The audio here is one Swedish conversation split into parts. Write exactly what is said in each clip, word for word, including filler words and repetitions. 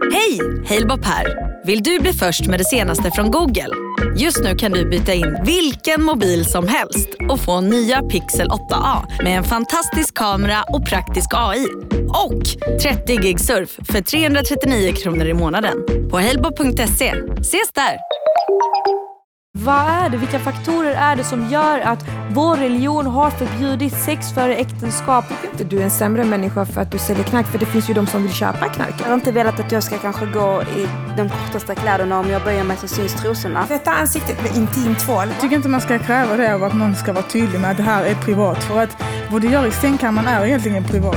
Hej, Halebop här. Vill du bli först med det senaste från Google? Just nu kan du byta in vilken mobil som helst och få nya Pixel åtta A med en fantastisk kamera och praktisk A I. Och trettio gig surf för trehundratrettionio kronor i månaden på halebop punkt se. Ses där! Vad är det? Vilka faktorer är det som gör att vår religion har förbjudit sex före äktenskap? Du är en sämre människa för att du säljer knark, för det finns ju de som vill köpa knark. Jag har inte velat att jag ska kanske gå i de kortaste kläderna om jag böjer mig så syns trosorna. Tvätta ansiktet med intim tvål. Jag tycker inte man ska kräva det av att någon ska vara tydlig med att det här är privat. För att vad du gör i sängkammaren är egentligen privat.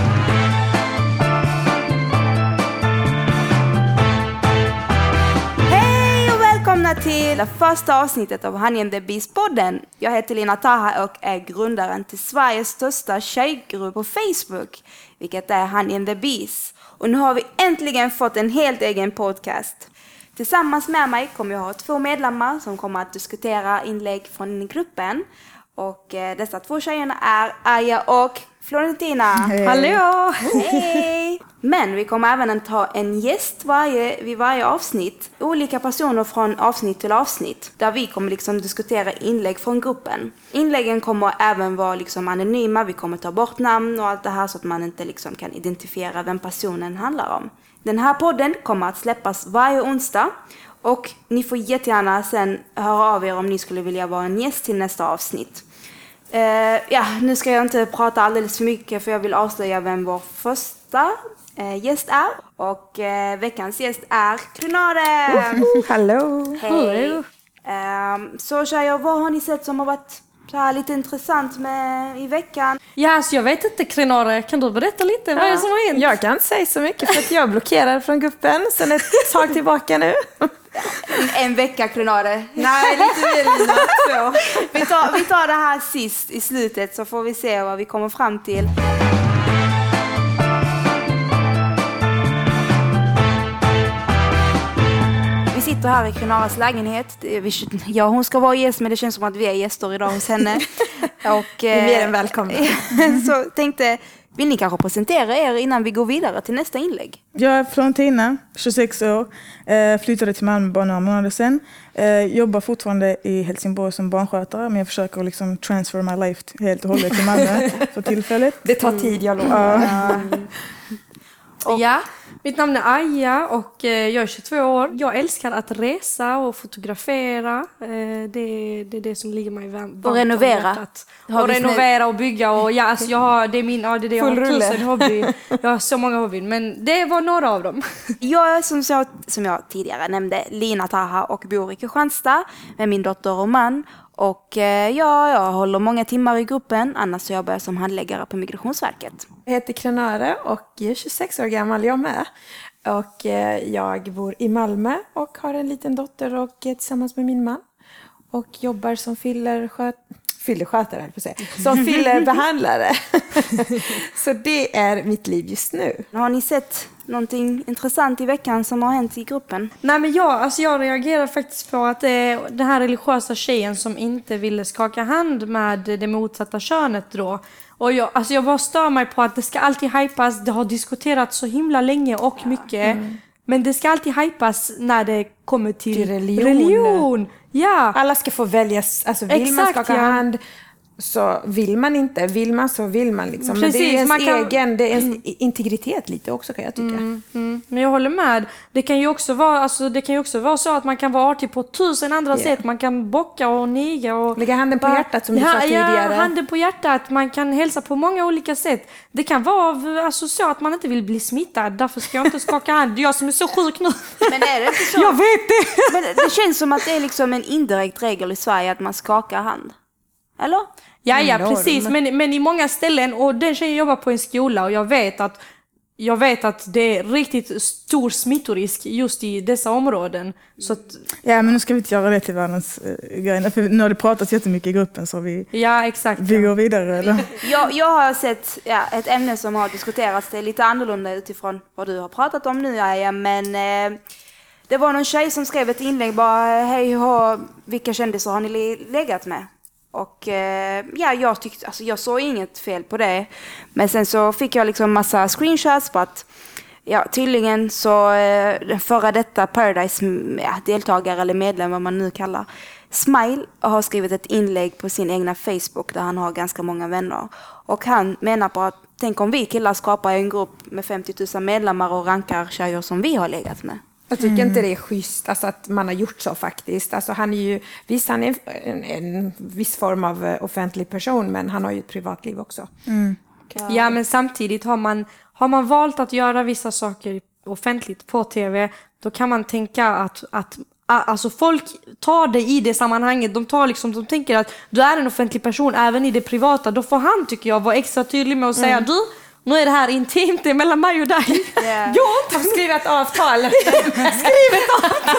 Välkomna till det första avsnittet av Honey and the Beast-podden. Jag heter Lina Taha och är grundaren till Sveriges största tjejgrupp på Facebook, vilket är Honey and the Beast. Och nu har vi äntligen fått en helt egen podcast. Tillsammans med mig kommer jag ha två medlemmar som kommer att diskutera inlägg från gruppen. Och eh, dessa två tjejerna är Aya och Florentina. Hej. Hallå! Hej! Men vi kommer även att ha en gäst varje, vid varje avsnitt. Olika personer från avsnitt till avsnitt. Där vi kommer liksom diskutera inlägg från gruppen. Inläggen kommer även vara liksom anonyma. Vi kommer ta bort namn och allt det här så att man inte liksom kan identifiera vem personen handlar om. Den här podden kommer att släppas varje onsdag. Och ni får jättegärna sen höra av er om ni skulle vilja vara en gäst till nästa avsnitt. Uh, ja, nu ska jag inte prata alldeles för mycket för jag vill avslöja vem vår första uh, gäst är. Och uh, veckans gäst är Kronare. Hallå! Hej! Uh, så tjejer, vad har ni sett som har varit så här lite intressant med i veckan? Ja, alltså jag vet inte, Kronare. Kan du berätta lite? Ja. Vad är det som har hänt? Jag kan inte säga så mycket för att jag är blockerad från gruppen sen ett tag tillbaka nu. En vecka, Kronare. Nej, lite mer än två. Vi tar, vi tar det här sist i slutet så får vi se vad vi kommer fram till. Vi sitter här i Kronares lägenhet. Ja, hon ska vara gäst, men det känns som att vi är gäster idag hos henne. Och, vi är mer än välkomna. Så tänkte, vill ni kanske presentera er innan vi går vidare till nästa inlägg? Jag är Florentina, tjugosex år. Flyttade till Malmö bara några månader sedan. Jobbar fortfarande i Helsingborg som barnskötare. Men jag försöker liksom transfer my life helt och hållet till Malmö för tillfället. Det tar tid, jag lovar. Mm. Och ja, mitt namn är Aya och jag är tjugotvå år. Jag älskar att resa och fotografera. Det, det är det som ligger mig varmt. Och renovera. Och renovera och bygga. Och ja, alltså jag har, det är min, ja, det är det jag har rulle. tusen hobby. Jag har så många hobbyn, men det var några av dem. Jag är som, så, som jag tidigare nämnde, Lina Taha och bor i Kristianstad med min dotter och man. Och ja, jag håller många timmar i gruppen, annars så jobbar jag som handläggare på Migrationsverket. Jag heter Kronare och jag är tjugosex år gammal, jag med. Och jag bor i Malmö och har en liten dotter och tillsammans med min man. Och jobbar som fillersköt... fillerskötare, höll på att säga. Som fillerbehandlare. Så det är mitt liv just nu. Har ni sett någonting intressant i veckan som har hänt i gruppen? Nej, men jag, alltså jag reagerar faktiskt på att det är den här religiösa tjejen som inte ville skaka hand med det motsatta könet då. Och jag, alltså jag bara stör mig på att det ska alltid hypas. Det har diskuterats så himla länge och mycket. Mm. Men det ska alltid hypas när det kommer till, till religion. religion. Ja. Alla ska få välja, alltså vill Exakt, man skaka ja. hand så vill man inte, vill man så vill man liksom. Precis, men det är ens man kan... egen, det är ens mm. integritet lite också kan jag tycka. Mm, mm. Men jag håller med. Det kan ju också vara, alltså, det kan ju också vara så att man kan vara artig på tusen andra yeah. sätt. Man kan bocka och niga och lägga handen på bara, hjärtat som du ja, sa tidigare. Ja, handen på hjärtat. Man kan hälsa på många olika sätt. Det kan vara alltså, så att man inte vill bli smittad. Därför ska jag inte skaka hand. Jag som är så sjuk nu. Men är det inte så? Jag vet det. Men det känns som att det är liksom en indirekt regel i Sverige att man skakar hand. Eller? Ja, ja, precis. Men, men i många ställen, och den tjejen jobbar på en skola och jag vet att jag vet att det är riktigt stor smittorisk just i dessa områden. Så att... Ja, men nu ska vi inte göra det till världens äh, grejer. För nu har det pratats jättemycket i gruppen så vi, ja, exakt, vi går vidare. Eller? jag, jag har sett ja, ett ämne som har diskuterats. Det är lite annorlunda utifrån vad du har pratat om nu, Aya. Men eh, det var någon tjej som skrev ett inlägg bara, hej, ha, vilka kändisar har ni legat med? Och eh, ja, jag tyckte, alltså jag såg inget fel på det. Men sen så fick jag liksom massa screenshots på att Ja, tydligen så eh, den förra detta Paradise ja, deltagare eller medlem, vad man nu kallar, Smile, har skrivit ett inlägg på sin egna Facebook där han har ganska många vänner. Och han menar på att tänk om vi killar skapar en grupp med femtio tusen medlemmar och rankar tjejer som vi har legat med. Jag tycker mm. inte det är schysst alltså, att man har gjort så faktiskt. Alltså, han är ju, visst, han är en, en viss form av offentlig person, men han har ju ett privatliv också. Mm. Ja, men samtidigt har man, har man valt att göra vissa saker offentligt på tv, då kan man tänka att, att alltså folk tar det i det sammanhanget. De tar liksom, de tänker att du är en offentlig person även i det privata. Då får han, tycker jag, vara extra tydlig med att säga mm. du, nu är det här intimt, det är mellan mig och dig. Yeah. Jag har skrivit ett avtal. Skriv ett avtal.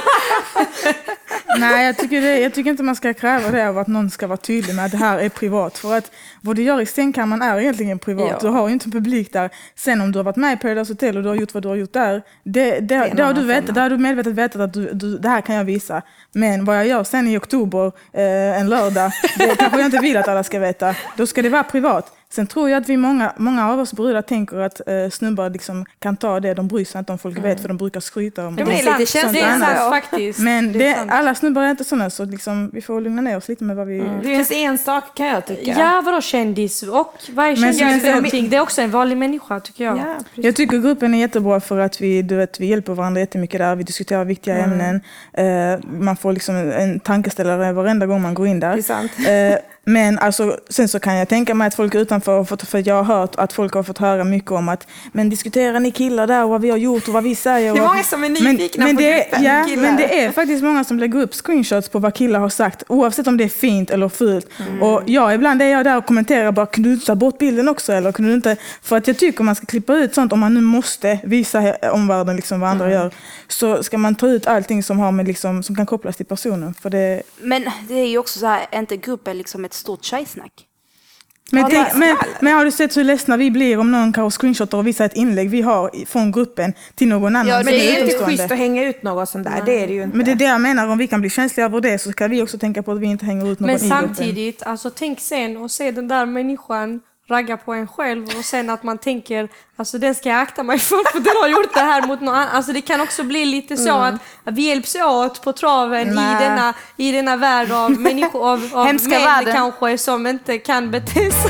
Nej, jag tycker, det, jag tycker inte man ska kräva det av att någon ska vara tydlig med att det här är privat. För att vad du gör i sängkammaren är egentligen privat. Ja. Du har ju inte en publik där. Sen om du har varit med i Paradise Hotel och du har gjort vad du har gjort där, det, det, det, det har du vetat, där har du medvetet vetat att du, du, det här kan jag visa. Men vad jag gör sen i oktober, eh, en lördag, det kanske jag inte vill att alla ska veta. Då ska det vara privat. Sen tror jag att vi många, många av oss brudar tänker att eh, snubbar liksom kan ta det. De bryr sig inte om folk vet, för de brukar skryta om det. Det är lite känsligt faktiskt. Men det det, alla snubbar är inte sådana, så liksom, vi får lugna ner oss lite med vad vi... Mm. Det är en sak kan jag tycka. Ja, vadå kändis? Och vad är kändis för någonting? Det är också en vanlig människa, tycker jag. Ja, jag tycker gruppen är jättebra för att vi, du vet, vi hjälper varandra jättemycket där. Vi diskuterar viktiga mm. ämnen. Eh, man får liksom en tankeställare varenda gång man går in där. Det är sant. Eh, men alltså, sen så kan jag tänka mig att folk utanför, för, för jag har hört att folk har fått höra mycket om att men diskuterar ni killar där och vad vi har gjort och vad vi säger. Det är många som är nyfikna men, på men gruppen. Ja, killar. men det är faktiskt många som lägger upp screenshots på vad killar har sagt, oavsett om det är fint eller fult. Mm. Och ja, ibland är jag där och kommenterar bara, kan du ta bort bilden också? Eller kan du inte? För att jag tycker man ska klippa ut sånt, om man nu måste visa omvärlden liksom vad andra mm. gör, så ska man ta ut allting som, har med liksom, som kan kopplas till personen. För det... Men det är ju också så här, är inte gruppen liksom ett stort tjejsnack? Men, ja, tänk, men, men har du sett hur ledsna vi blir om någon kan screenshotta och visa ett inlägg vi har från gruppen till någon annan? Ja, men det är ju inte schysst att hänga ut något sånt där. Nej. Det är det ju inte. Men det är det jag menar, om vi kan bli känsliga över det så ska vi också tänka på att vi inte hänger ut någon men i gruppen. Men samtidigt, alltså tänk sen och se den där människan ragga på en själv och sen att man tänker, alltså den ska jag akta mig för, för den har gjort det här mot någon annan. Alltså det kan också bli lite så mm. att, att vi hjälps åt på traven i denna, i denna värld av människor, av, av män kanske som inte kan bete sig.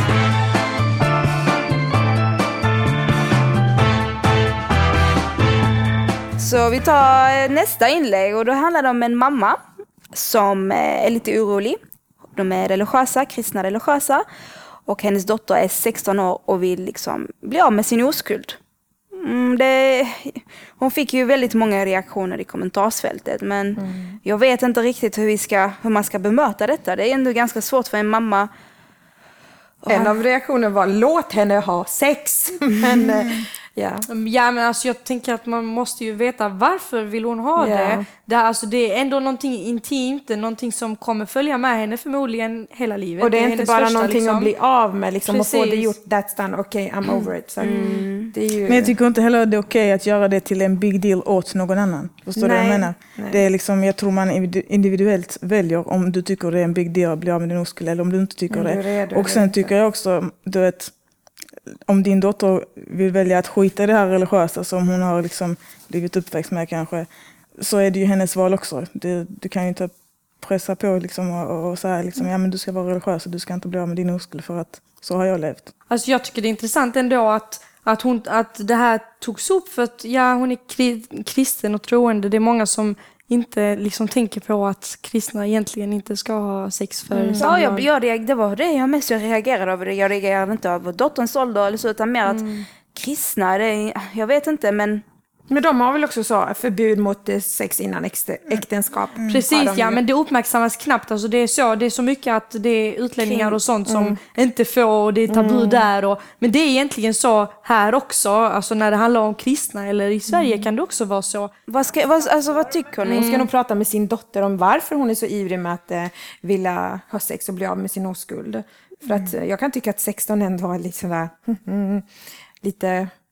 Så vi tar nästa inlägg och då handlar det om en mamma som är lite orolig. De är religiösa, kristna religiösa. Och hennes dotter är sexton år och vill liksom bli av med sin oskuld. Mm, det, hon fick ju väldigt många reaktioner i kommentarsfältet. Men mm. jag vet inte riktigt hur, vi ska, hur man ska bemöta detta. Det är ändå ganska svårt för en mamma. En av reaktionerna var, låt henne ha sex. Men, ja. ja, men alltså jag tänker att man måste ju veta varför vill hon ha ja. det. Det, alltså, det är ändå någonting intimt, någonting som kommer följa med henne förmodligen hela livet. Och det är, det är inte bara första, någonting liksom. att bli av med liksom, och få det gjort, that's done, okej, okay, I'm over it. Så mm. det är ju... Men jag tycker inte heller det är okej okay att göra det till en big deal åt någon annan. Förstår du vad jag menar? Nej. Det är liksom, jag tror man individuellt väljer om du tycker det är en big deal att bli av med din oskuld eller om du inte tycker mm, det. det. Och sen tycker jag också, du vet, om din dotter vill välja att skita i det här religiösa som hon har liksom blivit uppväxt med kanske, så är det ju hennes val också. Det, du kan ju inte pressa på liksom och, och säga liksom, ja men du ska vara religiös och du ska inte bli av med din oskuld för att så har jag levt. Alltså jag tycker det är intressant ändå att, att, hon, att det här togs upp för att ja, hon är kri- kristen och troende. Det är många som inte liksom tänker på att kristna egentligen inte ska ha sex för mm. Ja, jag, jag, det var det jag mest reagerade över. Jag reagerade inte över dotterns ålder eller så, utan mer att mm. kristna, det, jag vet inte, men... Men de har väl också så förbud mot sex innan äktenskap. Mm. Precis, ja, men det uppmärksammas knappt. Alltså det är så, det är så mycket att det är utlänningar och sånt som mm. inte får, och det är tabu mm. där. Och, men det är egentligen så här också, alltså när det handlar om kristna eller i Sverige mm. kan det också vara så. Vad, ska, vad, alltså, vad tycker ni? Hon ska nog prata med sin dotter om varför hon är så ivrig med att eh, vilja ha sex och bli av med sin oskuld. För att mm. jag kan tycka att sexton ändå var lite sådär, lite...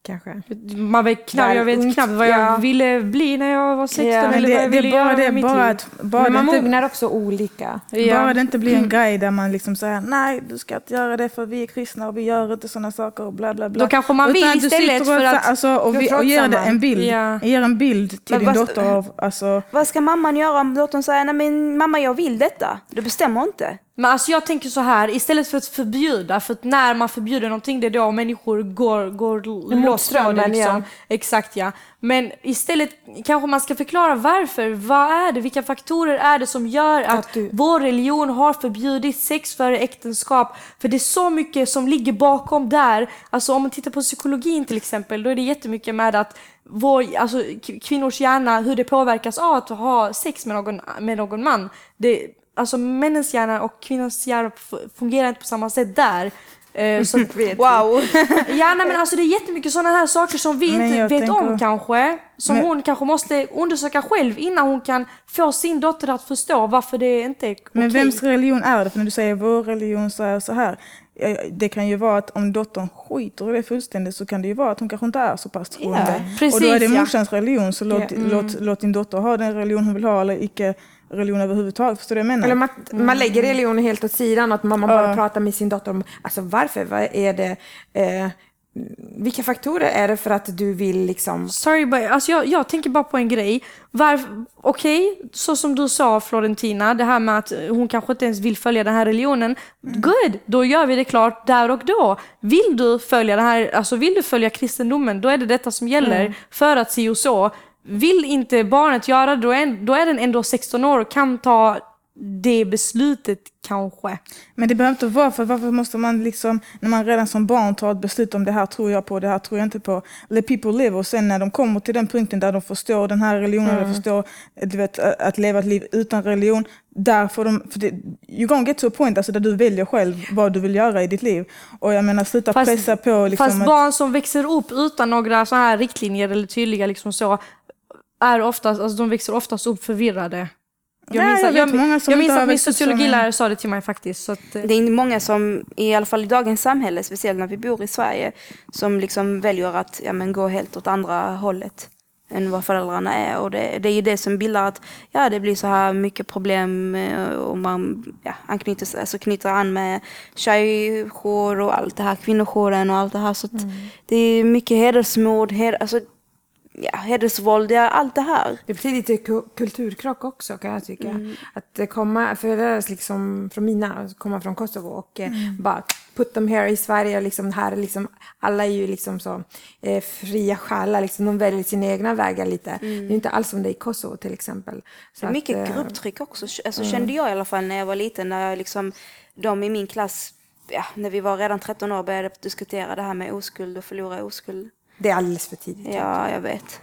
kanske. Man vet knappt, jag vet knappt vad jag ja. ville bli när jag var sexton Ja, eller det, vad jag det ville är bara göra det, med mitt bara liv. att, bara Men man det inte, mognar också olika. Ja. bara det inte blir en grej där man liksom säger nej, du ska inte göra det för vi är kristna och vi gör inte sådana saker och bla bla bla. Då kanske man Utan vill du istället sitter och, för att- alltså, och, vi, trots och ger det samma. en bild, Ja. ger en bild till Men din vad- dotter av, alltså, Vad ska mamman göra om dottern säger nej men mamma jag vill detta? Du bestämmer inte. Men alltså jag tänker så här, istället för att förbjuda, för att när man förbjuder någonting det är då människor går, går Emot loss på det strömmen, liksom. ja. Exakt ja. Men istället kanske man ska förklara varför, vad är det, vilka faktorer är det som gör att, Att du- vår religion har förbjudit sex före äktenskap. För det är så mycket som ligger bakom där. Alltså om man tittar på psykologin till exempel, då är det jättemycket med att vår, alltså, k- kvinnors hjärna, hur det påverkas av att ha sex med någon, med någon man. Det, alltså männens hjärna och kvinnors hjärna f- fungerar inte på samma sätt där. Eh, så, Wow. ja, nej, men alltså det är jättemycket sådana här saker som vi Men inte jag vet tänker- om kanske. Som Men- hon kanske måste undersöka själv innan hon kan få sin dotter att förstå varför det inte är okej. men vems religion är det? För när du säger vår religion så är så här. Ja, det kan ju vara att om dottern skiter i det fullständigt så kan det ju vara att hon kanske inte är så pass troende. precis, och då är det ja. morsans religion, så låt, Ja. låt, låt din dotter ha den religion hon vill ha eller icke religion överhuvudtaget. Förstår du vad jag menar? Eller man, man lägger religionen helt åt sidan och att mamma bara Ja. pratar med sin dotter om alltså varför, vad är det, eh, vilka faktorer är det för att du vill liksom... Sorry, but, alltså jag, jag tänker bara på en grej. Varf- Okej, så som du sa Florentina, det här med att hon kanske inte ens vill följa den här religionen. Good, då gör vi det klart där och då. Vill du följa det här, alltså vill du följa kristendomen, då är det detta som gäller för att se och så. Vill inte barnet göra det, då är, då är den ändå sexton år och kan ta det beslutet kanske. Men det behöver inte vara, för varför måste man liksom, när man redan som barn tar ett beslut om det här tror jag på, det här tror jag inte på, let people live, och sen när de kommer till den punkten där de förstår den här religionen, mm. eller förstår, du vet, att leva ett liv utan religion, där får de, för det, you gonna get to a point alltså, där du väljer själv vad du vill göra i ditt liv. Och jag menar, sluta Fast- pressa på liksom, Fast att, barn som växer upp utan några så här riktlinjer eller tydliga liksom så, är oftast, alltså de växer oftast upp förvirrade. Jag Nej, minns, jag att, vet jag, många som jag inte minns har att min växt upp som sociologilärare en- sa det till mig faktiskt. Så att, eh, Det är många som, i alla fall i dagens samhälle, speciellt när vi bor i Sverige, som liksom väljer att ja, men gå helt åt andra hållet än vad föräldrarna är. Och det, det är ju det som bildar att ja, det blir så här mycket problem eh, om man ja, anknyter, alltså knyter an med tjejjour och allt det här, kvinnojouren och allt det här. Så att det är mycket hedersmord, hed, alltså, ja, hedersvåld, ja, allt det här. Det betyder lite ku- kulturkrock också kan jag tycka. Att det komma, för det är liksom från mina, komma från Kosovo och eh, bara put them here i Sverige, liksom här är liksom, alla är ju liksom så eh, fria själar, liksom, de väljer sina egna vägar lite. Det är inte alls som det är i Kosovo till exempel. Så Det är mycket att, eh, grupptryck också, alltså, kände jag i alla fall när jag var liten, när jag liksom, de i min klass, ja, när vi var redan tretton år, började diskutera det här med oskuld och förlora oskuld. det är alldeles för tidigt. Ja, jag vet.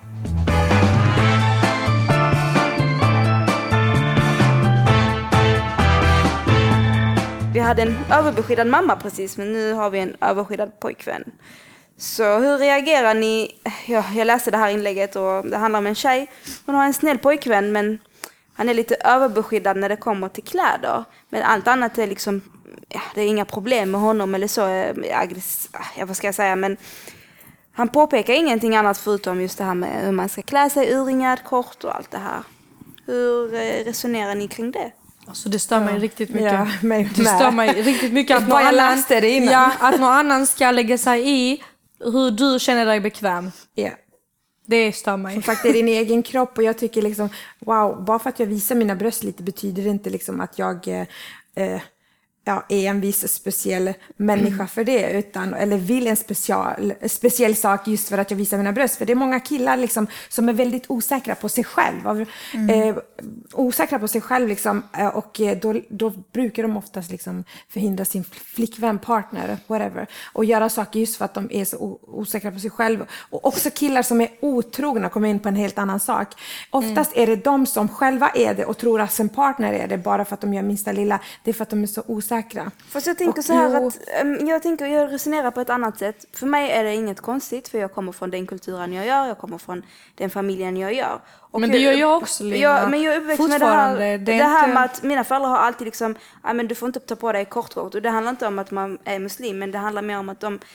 Vi hade en överbeskyddad mamma precis, men nu har vi en överskyddad pojkvän. Så hur reagerar ni? Ja, jag läste det här inlägget och det handlar om en tjej. Hon har en snäll pojkvän, men han är lite överbeskyddad när det kommer till kläder. Men allt annat är liksom, ja, det är inga problem med honom eller så. Aggress- ja, vad ska jag säga, men han påpekar ingenting annat förutom just det här med hur man ska klä sig, urringad, kort och allt det här. Hur eh, resonerar ni kring det? alltså det stör mig riktigt mycket. Ja, mig Det med. stör mig riktigt mycket att någon, Bara jag annan, läste det innan. ja, att någon annan ska lägga sig i hur du känner dig bekväm. Ja. Det stör mig. Som sagt, det är din egen kropp och jag tycker liksom, wow, bara för att jag visar mina bröst lite betyder det inte liksom att jag eh, eh, ja, är en viss speciell människa för det, utan, eller vill en special, speciell sak just för att jag visar mina bröst. För det är många killar liksom, som är väldigt osäkra på sig själv. Mm. Eh, osäkra på sig själv liksom, eh, och då, då brukar de oftast liksom förhindra sin flickvän, partner, whatever, och göra saker just för att de är så o- osäkra på sig själv. Och också killar som är otrogna kommer in på en helt annan sak. Oftast mm. är det de som själva är det och tror att sin partner är det bara för att de gör minsta lilla. Det är för att de är så osäkra. Fast jag tänker Och så här jo- att um, jag tänker jag resonerar på ett annat sätt. För mig är det inget konstigt, för jag kommer från den kulturen jag gör, jag kommer från den familjen jag gör. Och Men det gör jag också, Lina. Jag, men jag är uppväxt med det här, Fortfarande, det, det är här inte- med att mina föräldrar har alltid liksom, ja men du får inte ta på dig kortkort. Och det handlar inte om att man är muslim, men det handlar mer om att de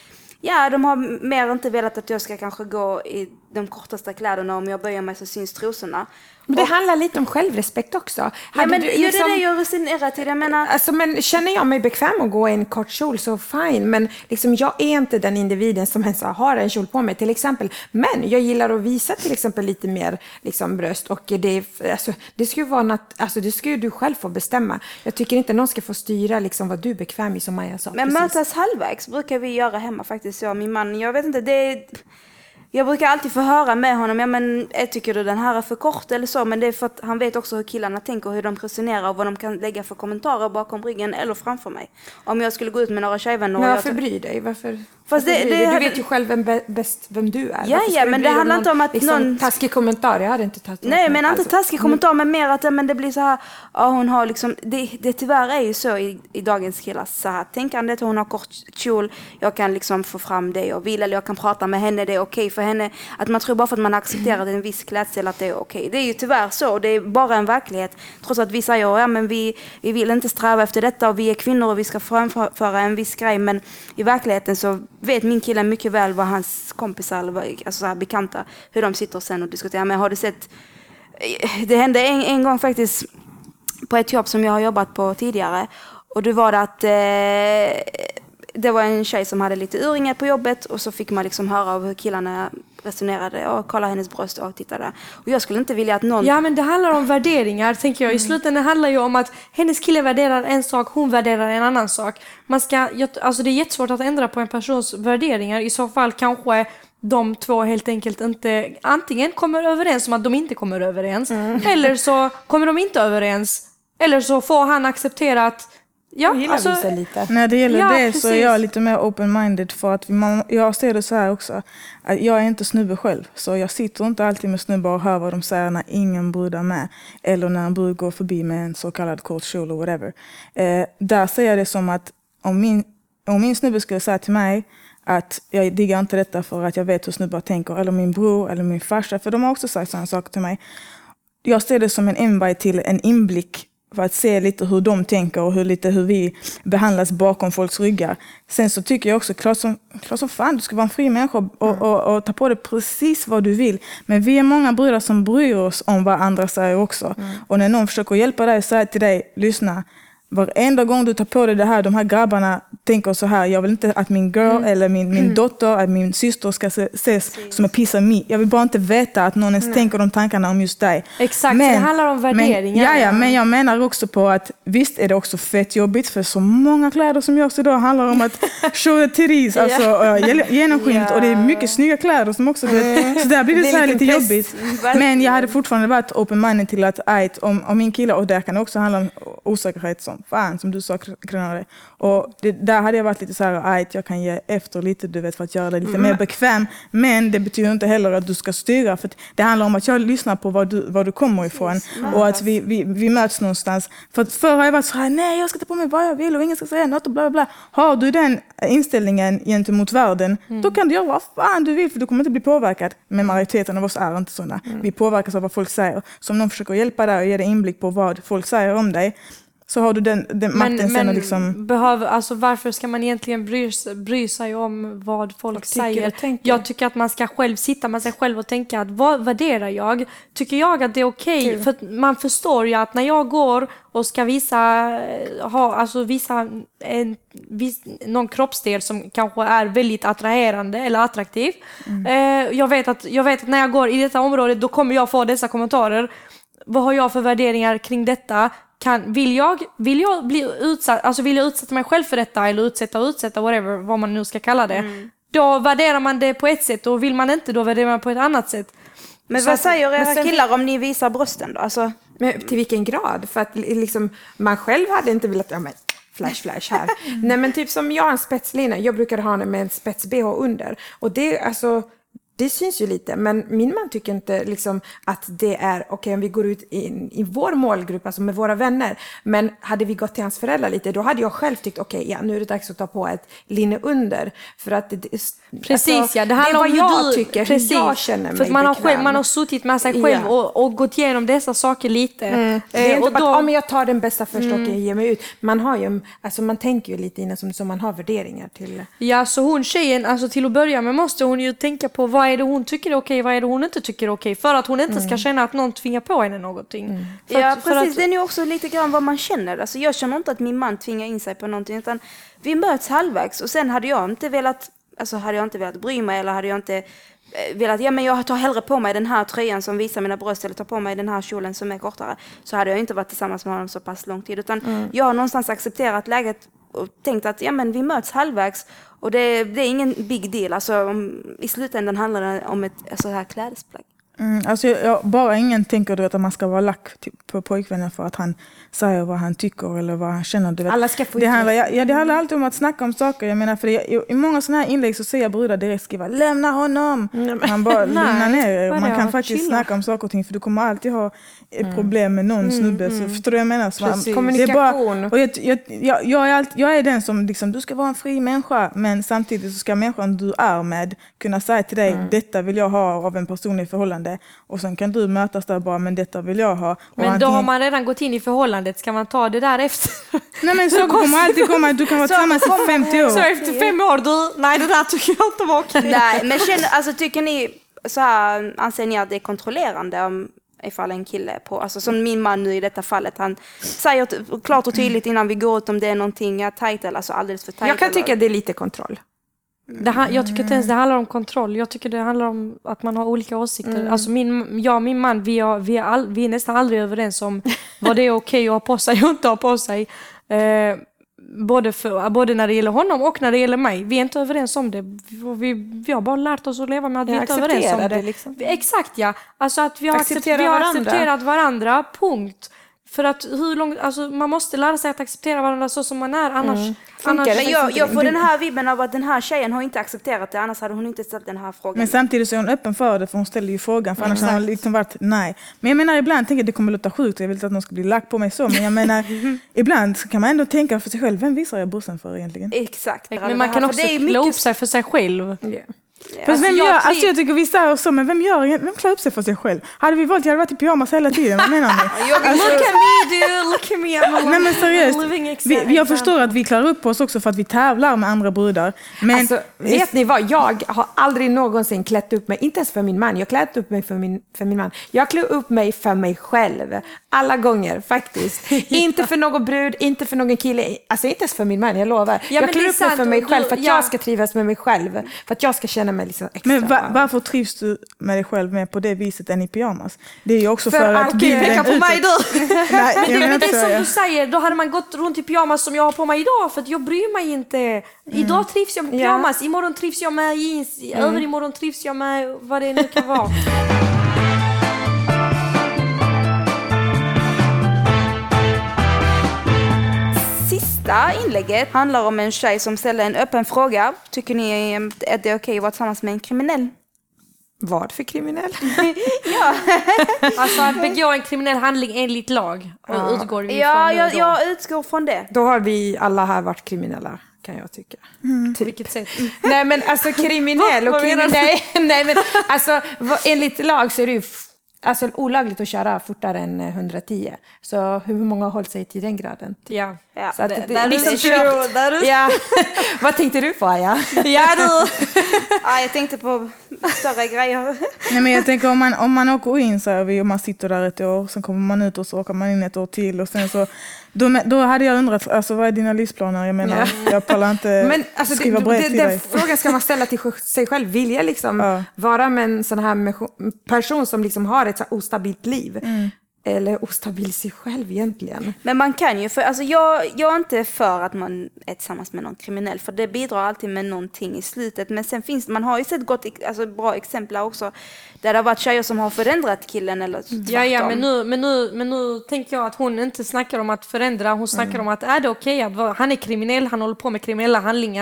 Ja, de har mer inte velat att jag ska kanske gå i de kortaste kläderna. Om jag böjer mig så syns trosorna. Men det och, handlar lite om självrespekt också. Ja, men du, liksom, det är det jag resonerar till. Jag menar... Alltså, men känner jag mig bekväm att gå i en kort kjol så fine. Men liksom, jag är inte den individen som ens har en kjol på mig till exempel. Men jag gillar att visa till exempel lite mer liksom, bröst. Och det, alltså, det ska ju vara nat- alltså, det ska ju du själv få bestämma. Jag tycker inte någon ska få styra liksom, vad du är bekväm i, som Maja sa. Men mötas halvvägs brukar vi göra hemma faktiskt. Jag och min man, jag vet inte, det är... Jag brukar alltid få höra med honom, ja men tycker du den här är för kort eller så, men det är för att han vet också hur killarna tänker, hur de resonerar och vad de kan lägga för kommentarer bakom ryggen eller framför mig. Om jag skulle gå ut med några tjejvänner... Men varför jag... bryr dig? Varför... Fast det, det, det, du vet ju själv vem be- bäst vem du är. Ja, ja, men det handlar inte om att liksom, någon... taskig kommentar, jag hade inte tagit Nej, men inte alltså. taskig kommentar, men mer att men det blir så här, ja, hon har liksom, det, det tyvärr är ju så i, i dagens killar så här, tänkandet, hon har kort kjol, jag kan liksom få fram det jag vill, eller jag kan prata med henne, det är okej för henne, att man tror bara för att man har accepterat en viss klädsel att det är okej. Det är ju tyvärr så, det är bara en verklighet, trots att vi säger, ja men vi, vi vill inte sträva efter detta och vi är kvinnor och vi ska framföra en viss grej, men i verkligheten så vet min kille mycket väl vad hans kompisar eller alltså så här bekanta, hur de sitter sen och diskuterar. Men har du sett, det hände en, en gång faktiskt på ett jobb som jag har jobbat på tidigare, och det var det att eh, det var en tjej som hade lite uringar på jobbet och så fick man liksom höra av hur killarna resonerade och kolla hennes bröst och titta där. Och jag skulle inte vilja att någon... Ja, men det handlar om värderingar, tänker jag. I slutändan handlar ju om att hennes kille värderar en sak, hon värderar en annan sak. Man ska, alltså det är jättesvårt att ändra på en persons värderingar. I så fall kanske de två helt enkelt inte antingen kommer överens om att de inte kommer överens, mm. eller så kommer de inte överens, eller så får han acceptera att ja, alltså, lite. När det gäller ja, det precis. så är jag lite mer open-minded för att man, jag ser det så här också, att jag är inte snubbe själv, så jag sitter inte alltid med snubbar och hör vad de säger när ingen brud är med, eller när en brud går förbi med en så kallad kort kjol eller whatever. Eh, där ser jag det som att om min, om min snubbe skulle säga till mig att jag diggar inte detta för att jag vet hur snubbar tänker, eller min bror eller min farsa, för de har också sagt sådana saker till mig. Jag ser det som en invite till en inblick för att se lite hur de tänker och hur, lite hur vi behandlas bakom folks ryggar. Sen så tycker jag också, klart som, klart som fan, du ska vara en fri människa och, och, och, och ta på dig precis vad du vill. Men vi är många brudar som bryr oss om vad andra säger också. Mm. Och när någon försöker hjälpa dig och säga till dig, lyssna, varenda gång du tar på dig det här, de här grabbarna tänker så här, jag vill inte att min girl mm. eller min, min mm. dotter eller min syster ska se, ses Precis. som en piece of me. Jag vill bara inte veta att någon ens Nej. tänker de tankarna om just dig. Exakt, men, det handlar om värderingar. Men, ja, ja, men jag menar också på att visst är det också fett jobbigt, för så många kläder som görs idag handlar om att show the titties, alltså uh, genomskinligt, ja. och det är mycket snygga kläder som också, mm. så där blir det, det så här lite press. jobbigt. Men jag hade fortfarande varit open-minded till att ait, om, om min kille, och där kan det också handla om osäkerhet som fan, som du sa, Kronare. Och det, där hade jag varit lite så här, att jag kan ge efter lite, du vet, för att göra det lite mm. mer bekväm. Men det betyder inte heller att du ska styra, för det handlar om att jag lyssnar på var du, var du kommer ifrån. Mm. Och att vi, vi, vi möts någonstans. För att förr har jag varit så här, nej, jag ska ta på mig vad jag vill och ingen ska säga något och bla bla. Har du den inställningen gentemot världen, mm. då kan du göra vad fan du vill, för du kommer inte bli påverkad. Men majoriteten av oss är inte sådana. Mm. Vi påverkas av vad folk säger. Så om någon försöker hjälpa dig och ge dig inblick på vad folk säger om dig, så har du den, den makten men, sen men och liksom... behöver, alltså varför ska man egentligen bry, bry sig om vad folk säger? Jag tycker att man ska själv sitta med sig själv och tänka att vad värderar jag? Tycker jag att det är okej? Okay? För att man förstår ju att när jag går och ska visa, ha, alltså visa en, vis, någon kroppsdel som kanske är väldigt attraherande eller attraktiv. Mm. Eh, jag, vet att, jag vet att när jag går i detta område, då kommer jag få dessa kommentarer. Vad har jag för värderingar kring detta? Kan, vill, jag, vill jag bli utsatt, alltså vill jag utsätta mig själv för detta eller utsätta och utsätta, whatever, vad man nu ska kalla det. Mm. Då värderar man det på ett sätt, och vill man inte, då värderar man på ett annat sätt. Men så vad att, säger era sen, killar om ni visar brösten då? Alltså, men till vilken grad? För att liksom, man själv hade inte velat, ja men flash flash här. Nej, men typ som jag har en spetslina, jag brukar ha den med en spets-B H under. Och det, alltså, Det syns ju lite, men min man tycker inte liksom att det är okej okay, om vi går ut in, i vår målgrupp, alltså med våra vänner. Men hade vi gått till hans föräldrar lite, då hade jag själv tyckt okej, okay, ja, nu är det dags att ta på ett linne under. För att det, precis, alltså, ja, det handlar det är vad om jag du, tycker, precis, hur jag känner mig för att man har, bekväm. själv, man har suttit med sig själv ja. och, och gått igenom dessa saker lite. Mm. Det är eh, inte och bara då, att om jag tar den bästa först mm. och jag ger mig ut. Man har ju, alltså man tänker ju lite innan som, som man har värderingar till. Ja, så hon tjejen, alltså till att börja med måste hon ju tänka på vad är det hon tycker är okej, vad är det hon inte tycker är okej, för att hon inte mm. ska känna att någon tvingar på henne någonting. Mm. För ja, att, för precis. att, det är ju också lite grann vad man känner. Alltså, jag känner inte att min man tvingar in sig på någonting, utan vi möts halvvägs, och sen hade jag inte velat, alltså hade jag inte velat bry mig, eller hade jag inte velat, ja men jag tar hellre på mig den här tröjan som visar mina bröst, eller tar på mig den här kjolen som är kortare, så hade jag inte varit tillsammans med honom så pass lång tid, utan mm. jag har någonstans accepterat läget och tänkt att ja men vi möts halvvägs, och det, det är ingen big deal, alltså om, i slutändan handlar det om ett alltså, här klädesplagg. Mm, alltså jag, jag, bara ingen tänker du vet, att man ska vara lack typ, på pojkvännen för att han säger vad han tycker eller vad han känner. Du vet. Alla ska få det handlar, ja, ja, det handlar alltid om att snacka om saker. Jag menar, för det, i, i många sådana här inlägg så säger brudar direkt skriva lämna honom. Mm. Man bara lugnar ner er. Man kan faktiskt chilla. Snacka om saker och ting, för du kommer alltid ha mm. problem med någon mm, snubbe. Mm. Så förstår du vad jag menar? Så man, kommunikation. Det är bara, och jag, jag, jag, jag, är allt, jag är den som liksom, du ska vara en fri människa, men samtidigt så ska människan du är med kunna säga till dig mm. detta vill jag ha av en person i förhållande, och sen kan du mötas där bara, men detta vill jag ha. Och men då antingen... har man redan gått in i förhållandet, ska man ta det där efter? Nej men så kommer alltid komma, du kan vara tillsammans i femtio år. Så efter fem år, du, nej det där tycker jag inte var okej. Nej, men känner, alltså tycker ni, så här, anser ni att det är kontrollerande om ifall en kille på, alltså som min man nu i detta fallet, han säger klart och tydligt innan vi går ut om det är någonting ja, tajt eller alltså alldeles för tajt. Jag kan eller... tycka att det är lite kontroll. Det ha, jag tycker inte ens det handlar om kontroll. Jag tycker det handlar om att man har olika åsikter. Mm. Alltså min, jag och min man, vi, har, vi, är all, vi är nästan aldrig överens om vad det är okej att ha på sig och inte ha på sig. Eh, både, för, både när det gäller honom och när det gäller mig. Vi är inte överens om det. Vi, vi har bara lärt oss att leva med att vi inte är överens om det. det liksom. Exakt, ja. Alltså att vi har, acceptera vi har varandra. accepterat varandra, punkt. För att hur långt, alltså man måste lära sig att acceptera varandra så som man är, annars... Mm. annars men jag, jag får den här vibben av att den här tjejen har inte accepterat det, annars hade hon inte ställt den här frågan. Men samtidigt så är hon öppen för det, för hon ställer ju frågan, för annars mm. har hon liksom varit nej. Men jag menar, ibland tänker jag att det kommer låta sjukt, jag vill inte att någon ska bli lack på mig så, men jag menar, ibland så kan man ändå tänka för sig själv, vem visar jag bussen för egentligen? Exakt. Men man kan också klä mycket... upp sig för sig själv. Yeah. Fast alltså, vem jag, gör, tri- alltså jag tycker vi säger så, men vem gör, vem klär upp sig för sig själv? Hade vi valt, jag hade varit i pyjamas hela tiden, vad menar ni? Alltså, look at me dude, look at me, I'm nej men seriöst, vi, jag förstår att vi klär upp oss också för att vi tävlar med andra brudar. Men alltså, vet ni vad, jag har aldrig någonsin klätt upp mig, inte ens för min man, jag klätt upp mig för min, för min man. Jag klär upp mig för mig själv, alla gånger faktiskt. Inte för någon brud, inte för någon kille, alltså inte ens för min man, jag lovar. Ja, jag klär upp mig för mig själv, för att du, ja. jag ska trivas med mig själv, för att jag ska känna mig liksom extra. Men va, varför trivs du med dig själv med på det viset än i pyjamas? Det är ju också för, för att okay, peka på mig då. Nej, men det, men det är som jag. du säger, då hade man gått runt i pyjamas som jag har på mig idag, för att jag bryr mig inte. Mm. Idag trivs jag med pyjamas, ja. Imorgon trivs jag med jeans, mm. överimorgon trivs jag med vad det nu kan vara. Sista inlägget handlar om en tjej som ställer en öppen fråga. Tycker ni att det är okej att vara tillsammans med en kriminell? Vad för kriminell? ja. Alltså att begå en kriminell handling enligt lag. Ja, utgår vi ja från jag, jag utgår från det. Då har vi alla här varit kriminella, kan jag tycka. Mm. Till vilket sätt? Nej men alltså kriminell och kriminell. Nej, nej men alltså enligt lag så är det ju alltså olagligt att köra fortare än hundratio. Så hur många har hållit sig till den graden? Ja. Ja, så att det, det, där liksom är kört. Där ja. Vad tänkte du på, Aja? Ja, du. Ja, jag tänkte på större grejer. Nej, men jag tänker om man, om man åker in så här, vi, och man sitter där ett år, sen kommer man ut och så åker man in ett år till och sen så då, då hade jag undrat, alltså vad är dina livsplaner? Jag menar, ja. jag pallar inte men, alltså, skriva brev till dig. Den frågan ska man ställa till sig själv. Vill jag liksom ja. vara med en sån här person som liksom har ett så ostabilt liv? Mm. Eller ostabil sig själv egentligen. Men man kan ju, för alltså jag, jag är inte för att man är tillsammans med någon kriminell, för det bidrar alltid med någonting i slutet. Men sen finns man har ju sett gott, alltså bra exempel också där det har varit tjejer som har förändrat killen eller tvärtom. Ja, ja, men nu, men, nu, men nu tänker jag att hon inte snackar om att förändra, hon snackar mm. om att är det okej att han är kriminell, han håller på med kriminella handlingar.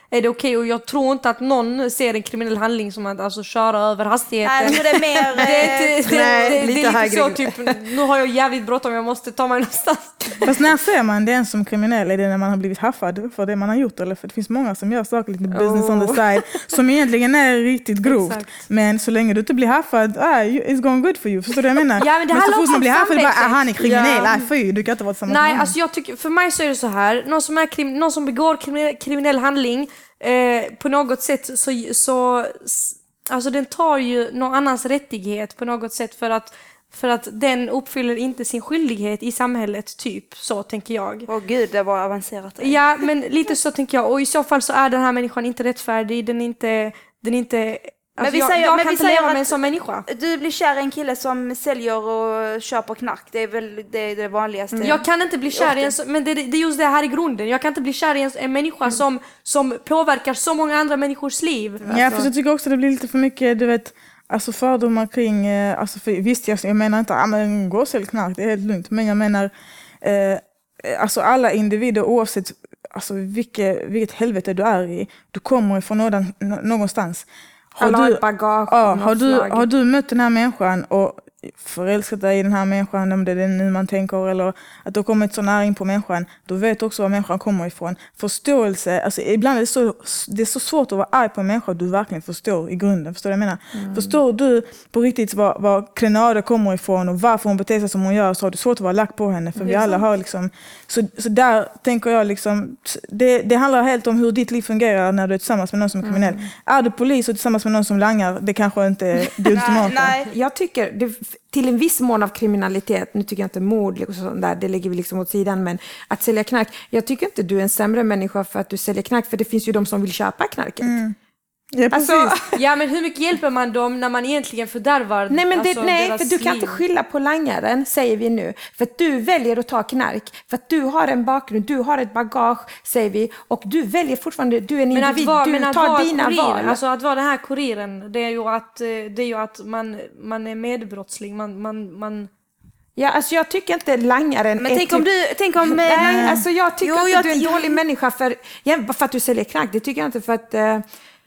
är det okej. Och jag tror inte att någon ser en kriminell handling som att alltså, köra över hastigheten. Nej, så det är mer... det, är inte- det, Nej, det, det, lite det är lite så högre. typ, nu har jag jävligt bråttom, jag måste ta mig någonstans. Fast när ser man den som kriminell? Är det när man har blivit haffad för det man har gjort? Eller för det finns många som gör saker, lite business Oh. on the side, som egentligen är riktigt grovt. Exakt. Men så länge du inte blir haffad, ah, it's going good for you. Förstår du vad jag menar? Ja, men det så handlar fort också man om blir haffad, det är bara, ah, samvetet. han är kriminell, Ja. ah, fy, du kan inte vara tillsammans med Nej, honom. alltså jag tycker, för mig så är det så här. Någon som, är krim, någon som begår kriminell, kriminell handling eh, på något sätt så, så s- alltså den tar ju någon annans rättighet på något sätt för att, för att den uppfyller inte sin skyldighet i samhället, typ. Så tänker jag. Åh gud, det var avancerat. Ja, men lite så tänker jag. Och i så fall så är den här människan inte rättfärdig. Den är inte... Den är inte alltså vi jag, säger- jag men kan vi inte säger leva med att- en sån människa. Du blir kär i en kille som säljer och köper knark. Det är väl det, är det vanligaste. Jag kan inte bli kär i en så, men det, det är just det här i grunden. Jag kan inte bli kär i en, en människa som, som påverkar så många andra människors liv. Ja, för jag tycker också det blir lite för mycket, du vet, alltså fördomar kring, eh, alltså för, visst jag, jag menar inte, ah, men gå och sälj knark, det är helt lugnt, men jag menar, eh, alltså alla individer oavsett alltså, vilket, vilket helvete du är i, du kommer ifrån någon, någonstans. Har Alla har du, ett bagage ja, av har, något du, slag. har du mött den här människan och förälskat dig i den här människan, om det är nu man tänker, eller att du har kommit så nära in på människan, då vet du också var människan kommer ifrån. Förståelse, alltså ibland är det så, det är så svårt att vara arg på en människa du verkligen förstår i grunden, förstår du vad jag menar? Mm. Förstår du på riktigt var, var Klenada kommer ifrån och varför hon beter sig som hon gör, så har du svårt att vara lack på henne, för vi alla har liksom, så, så där tänker jag liksom, det, det handlar helt om hur ditt liv fungerar när du är tillsammans med någon som är kriminell. Mm. Är du polis och tillsammans med någon som langar, det kanske inte är det ultimata. Nej, Jag tycker, det, till en viss mån av kriminalitet, nu tycker jag inte mord och sånt där, det lägger vi liksom åt sidan, men att sälja knark, jag tycker inte du är en sämre människa för att du säljer knark, för det finns ju de som vill köpa knarket. Mm. Ja, precis. Alltså, Ja, men hur mycket hjälper man dem när man egentligen fördärvar nej, men det, alltså, nej deras för du kan liv? inte skylla på langaren, säger vi nu. För att du väljer att ta knark, för att du har en bakgrund, du har ett bagage, säger vi, och du väljer fortfarande, du är en Men att individ, vara, du men att tar vara dina kurir, val. alltså att vara den här kuriren, det är ju att, eh, det är ju att man, man är medbrottsling, man, man, man Ja, alltså jag tycker inte langaren men är tänk om typ- du... Tänk om... Nej, alltså jag tycker Jo, inte jag- du är en jag- dålig människa för, ja, bara för att du säljer knark. Det tycker jag inte för att... eh,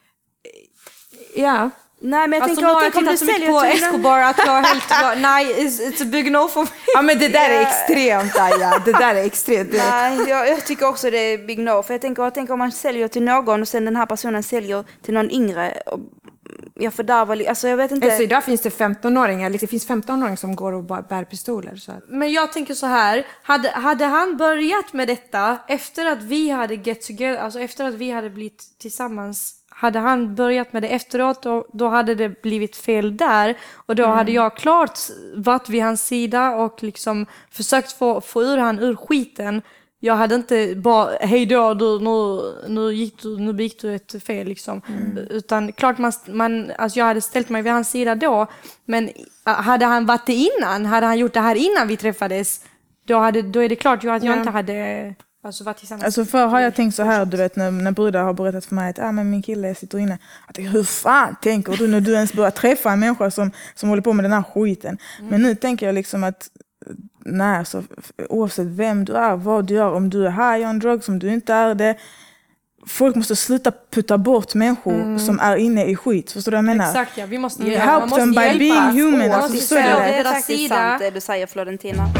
ja. Nej, men jag alltså, tänker, nu har jag tänk om du tittat så mycket säljer på till- Escobar att jag helt, jag, nej, it's, it's a big no for me. ja, men det där är extremt, Aja. Det där är extremt. Nej, jag, jag tycker också det är big no. För jag tänker, jag tänker om man säljer till någon och sen den här personen säljer till någon yngre. Och jag fördärvar, li- alltså jag vet inte. Alltså, idag finns det femtonåringar, det finns femtonåringar som går och bara bär pistoler. Så att. Men jag tänker så här, hade, hade han börjat med detta efter att vi hade get together, alltså efter att vi hade blivit tillsammans, hade han börjat med det efteråt, då, då hade det blivit fel där. Och då mm. hade jag klart varit vid hans sida och liksom försökt få, få ur han ur skiten. Jag hade inte bara, hej då, du, nu, nu, gick du, nu begick du ett fel liksom. Mm. Utan klart man, man, alltså jag hade ställt mig vid hans sida då. Men hade han varit det innan, hade han gjort det här innan vi träffades, då, hade, då är det klart ju att jag Ja. inte hade alltså, varit tillsammans. Alltså förr har jag tänkt så här, du vet, när, när brudar har berättat för mig att ah, men min kille sitter inne. Jag tänker, hur fan tänker du när du ens börjar träffa en människa som, som håller på med den här skiten? Mm. Men nu tänker jag liksom att nej, så, oavsett vem du är, vad du gör, om du är high on drugs, om du inte är det, folk måste sluta putta bort människor mm. som är inne i skit. Förstår du vad jag menar? Exakt, ja. Vi måste Mm. hjälpa. Help them by being human. Man Alltså, måste så är stå det. på Det är deras faktiskt sida. sant det du säger, Florentina.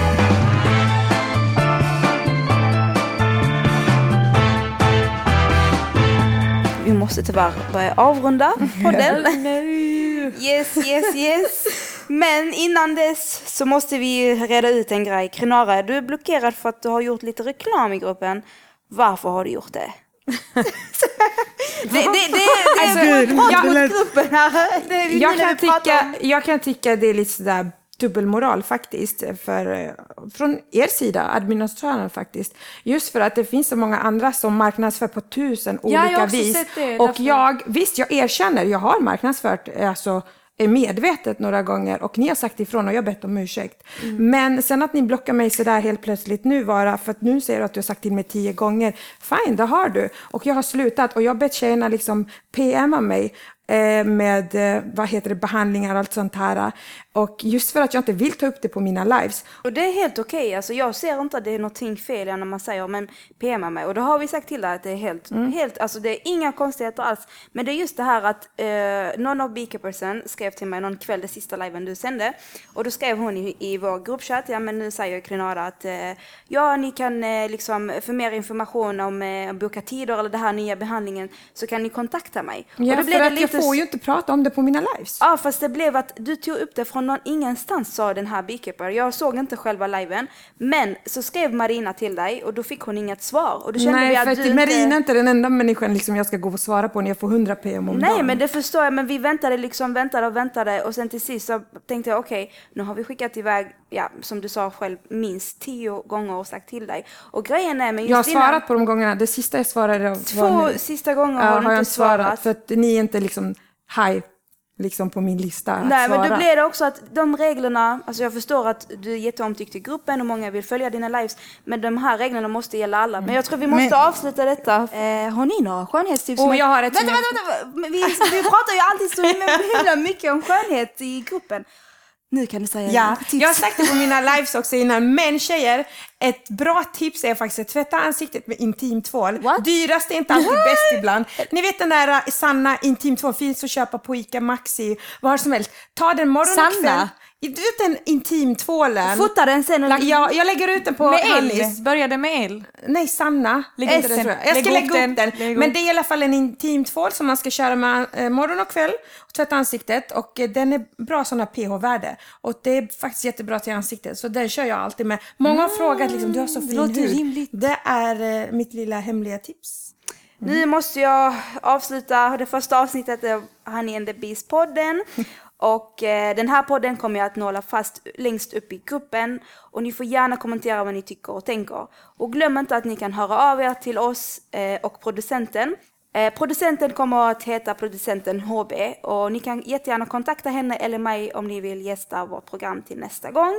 Vi måste tyvärr börja avrunda podden. Yes, yes, yes. Men innan dess så måste vi reda ut en grej. Krenara, du är blockerad för att du har gjort lite reklam i gruppen. Varför har du gjort det? det, det, det, det Alltså, är bra jag- mot gruppen här. Det är Jag nu kan, när vi pratar tycka, om- jag kan tycka det är lite sådär dubbelmoral faktiskt, för, eh, från er sida, administratören faktiskt. Just för att det finns så många andra som marknadsför på tusen Ja, jag har olika också vis. sett det, och därför. jag, visst jag erkänner, jag har marknadsfört alltså, är medvetet några gånger och ni har sagt ifrån och jag har bett om ursäkt. Mm. Men sen att ni blockar mig sådär helt plötsligt nu bara för att nu säger du att du har sagt till mig tio gånger. Fine, det har du. Och jag har slutat och jag har bett tjejerna liksom P M-a mig eh, med eh, vad heter det, behandlingar och allt sånt här. Och just för att jag inte vill ta upp det på mina lives. Och det är helt okej. Okay. Alltså, jag ser inte att det är någonting fel när man säger men P M mig. Och då har vi sagt till dig att det är helt, mm. helt, alltså det är inga konstigheter alls. Men det är just det här att eh, någon av beekeepersen skrev till mig någon kväll, det sista liven du sände. Och då skrev hon i, i vår gruppchatt, ja men nu säger Krinara att eh, ja ni kan eh, liksom för mer information om eh, boka tider eller det här nya behandlingen så kan ni kontakta mig. Ja, och det för att lite... jag får ju inte prata om det på mina lives. Ja, fast det blev att du tog upp det från någon ingenstans, sa den här beekeeper. Jag såg inte själva liven, men så skrev Marina till dig och då fick hon inget svar. Och då kände Nej, vi att för att du Marina inte... är inte den enda människan liksom jag ska gå och svara på när jag får hundra P M om Nej, dagen. men det förstår jag, men vi väntade liksom, väntade och väntade och sen till sist så tänkte jag okej, okay, nu har vi skickat iväg, ja, som du sa själv, minst tio gånger och sagt till dig. Och grejen är med just jag har svarat innan... på de gångerna, det sista jag svarade Två var nu. sista gånger ja, har du har inte jag svarat. svarat. För att ni är inte liksom high liksom på min lista. Nej, men då blir det också att de reglerna, alltså jag förstår att du är jätteomtyckt i gruppen och många vill följa dina lives, men de här reglerna måste gälla alla. Mm. Men jag tror vi måste men... avsluta detta. Eh, har ni några skönhetstips? Och jag har ett vänta, vänta, vänta. Vi, vi pratar ju alltid så himla mycket om skönhet i gruppen. Nu kan du säga ja, tips. Jag har sagt det på mina lives också innan. Men tjejer, ett bra tips är faktiskt att tvätta ansiktet med intimtvål. What? Dyrast är inte alltid What? bäst ibland. Ni vet den där sanna intimtvål finns att köpa på Ica Maxi, vad som helst. Ta den morgon och kväll. Du vet den intimtvålen. Fota den sen. Och... Ja, jag lägger ut den på med Hallis. Började med el. Nej, Sanna. Lägg inte det, tror jag. Jag ska lägga upp den. den. Lägg Men det är i alla fall en intimtvål som man ska köra med eh, morgon och kväll och tvätta ansiktet. Och eh, den är bra sådana pH-värde. Och det är faktiskt jättebra till ansiktet. Så den kör jag alltid med. Många mm. har frågat, liksom, du har så fin hud. Rimligt. Det är eh, mitt lilla hemliga tips. Mm. Nu måste jag avsluta det första avsnittet av Honey and the Beast-podden. Och eh, den här podden kommer jag att nåla fast längst upp i gruppen. Och ni får gärna kommentera vad ni tycker och tänker. Och glöm inte att ni kan höra av er till oss eh, och producenten. Eh, producenten kommer att heta producenten H B. Och ni kan jättegärna kontakta henne eller mig om ni vill gästa vårt program till nästa gång.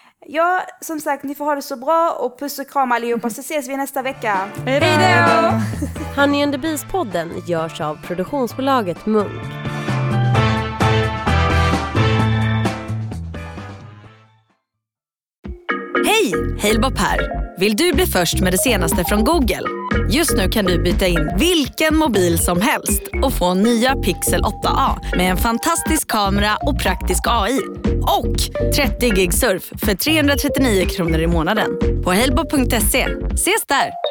Ja, som sagt, ni får ha det så bra. Och puss och kram allihopa, så ses vi nästa vecka. Hej då! Honey and the Beast-podden görs av produktionsbolaget Munk. Hej, Halebop här. Vill du bli först med det senaste från Google? Just nu kan du byta in vilken mobil som helst och få nya Pixel åtta A med en fantastisk kamera och praktisk A I. Och trettio gig surf för trehundratrettionio kronor i månaden på halebop punkt se. Ses där!